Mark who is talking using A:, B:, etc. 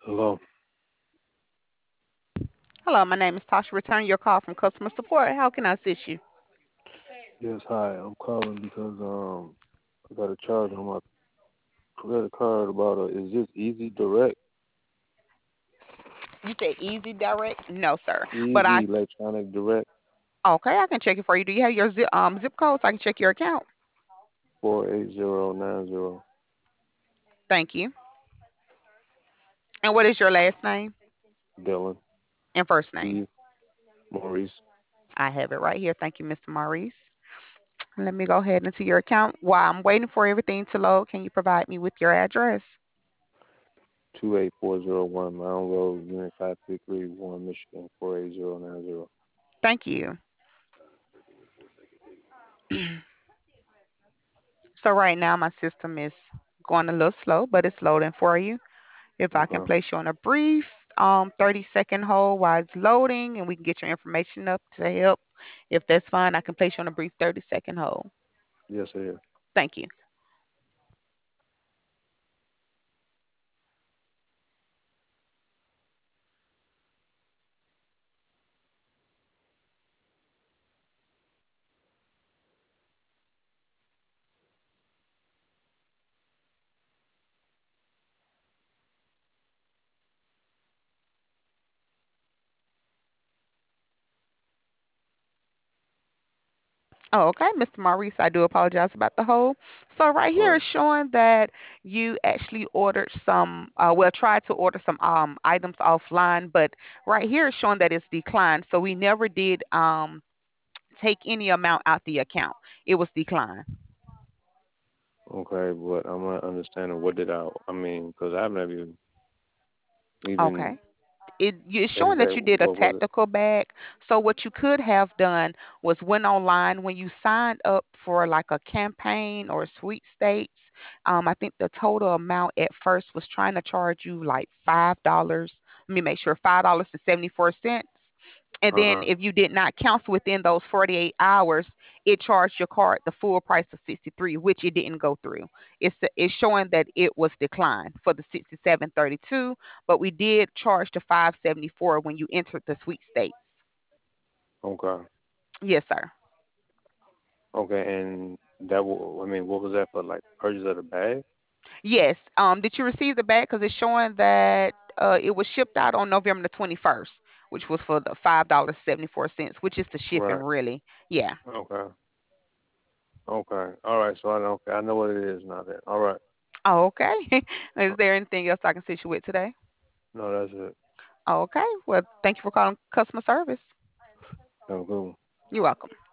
A: Hello.
B: Hello, my name is Tasha. Returning your call from customer support. How can I assist you?
A: Yes, hi. I'm calling because I got a charge on my credit card about is this Easy Direct?
B: You said Easy Direct? No, sir. But
A: Easy Electronic Direct
B: okay, I can check it for you. Do you have your zip code so I can check your account?
A: 48090.
B: Thank you. And what is your last name
A: Dylan.
B: and first name?
A: Steve. Maurice.
B: I have it right here. Thank you, Mr. Maurice. Let me go ahead into your account. While I'm waiting for everything to load, can you provide me with your address?
A: 28401 Mound Road, Unit 533, Warren, Michigan 48090.
B: Thank you. So right now my system is going a little slow, but it's loading for you. If I can
A: Okay.
B: place you on a brief 30-second hold while it's loading and we can get your information up to help. If that's fine, I can place you on a brief 30-second hold.
A: Yes, sir.
B: Thank you. Oh, okay, Mr. Maurice, I do apologize about the hold. So right
A: All
B: here
A: right.
B: is showing that you actually ordered some, well, tried to order some items offline, but right here is showing that it's declined. So we never did take any amount out the account. It was declined.
A: Okay, but I'm not understanding what did I mean, because I've never even
B: Okay. It's showing
A: entered
B: that
A: that.
B: you did a
A: What was it?
B: tactical bag. So what you could have done was went online when you signed up for like a campaign or sweepstakes. I think the total amount at first was trying to charge you like $5. Let me make sure $5.74. And
A: Uh
B: then
A: huh.
B: if you did not cancel within those 48 hours, it charged your card the full price of 63, which it didn't go through. It's showing that it was declined for the 67.32, but we did charge the 574 when you entered the sweepstakes.
A: Okay.
B: Yes, sir.
A: Okay, and that I mean, what was that for? Like purchase of the bag?
B: Yes. Did you receive the bag? Because it's showing that it was shipped out on November the 21st, which was for the $5.74, which is the shipping,
A: Right.
B: really. Yeah.
A: Okay. Okay. All right. So I know. Okay, I know what it is now. Then. All right.
B: Oh, okay. Is there anything else I can assist you with today?
A: No, that's it.
B: Okay. Well, thank you for calling customer service.
A: Have a good one.
B: You're welcome.